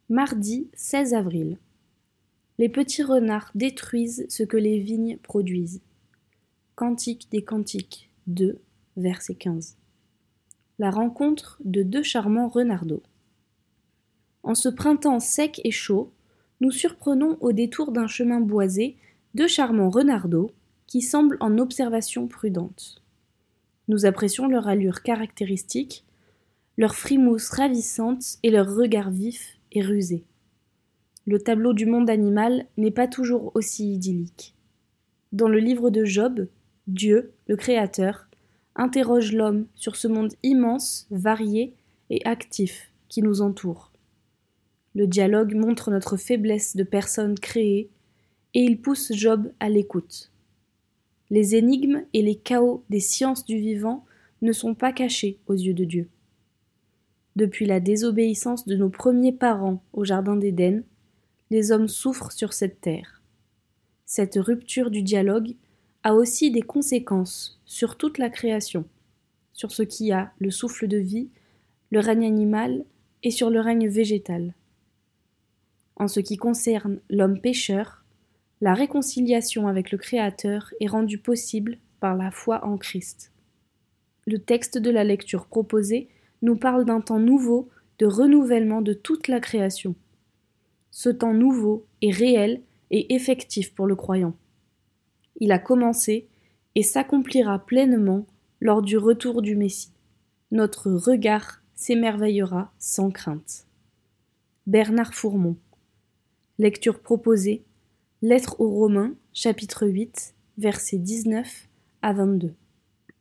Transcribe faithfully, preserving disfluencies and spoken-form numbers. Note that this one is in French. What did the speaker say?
Mardi seize avril. Les petits renards détruisent ce que les vignes produisent. Cantique des Cantiques deux, verset quinze. La rencontre de deux charmants renardeaux. En ce printemps sec et chaud, nous surprenons au détour d'un chemin boisé deux charmants renardeaux qui semblent en observation prudente. Nous apprécions leur allure caractéristique, leur frimousse ravissante et leur regard vif et rusé. Le tableau du monde animal n'est pas toujours aussi idyllique. Dans le livre de Job, Dieu, le Créateur, interroge l'homme sur ce monde immense, varié et actif qui nous entoure. Le dialogue montre notre faiblesse de personnes créées et il pousse Job à l'écoute. Les énigmes et les chaos des sciences du vivant ne sont pas cachés aux yeux de Dieu. Depuis la désobéissance de nos premiers parents au jardin d'Éden, les hommes souffrent sur cette terre. Cette rupture du dialogue a aussi des conséquences sur toute la création, sur ce qui a le souffle de vie, le règne animal et sur le règne végétal. En ce qui concerne l'homme pécheur, la réconciliation avec le Créateur est rendue possible par la foi en Christ. Le texte de la lecture proposée nous parle d'un temps nouveau de renouvellement de toute la création. Ce temps nouveau est réel et effectif pour le croyant. Il a commencé et s'accomplira pleinement lors du retour du Messie. Notre regard s'émerveillera sans crainte. Bernard Fourmont. Lecture proposée. Lettre aux Romains, chapitre huit, versets dix-neuf à vingt-deux.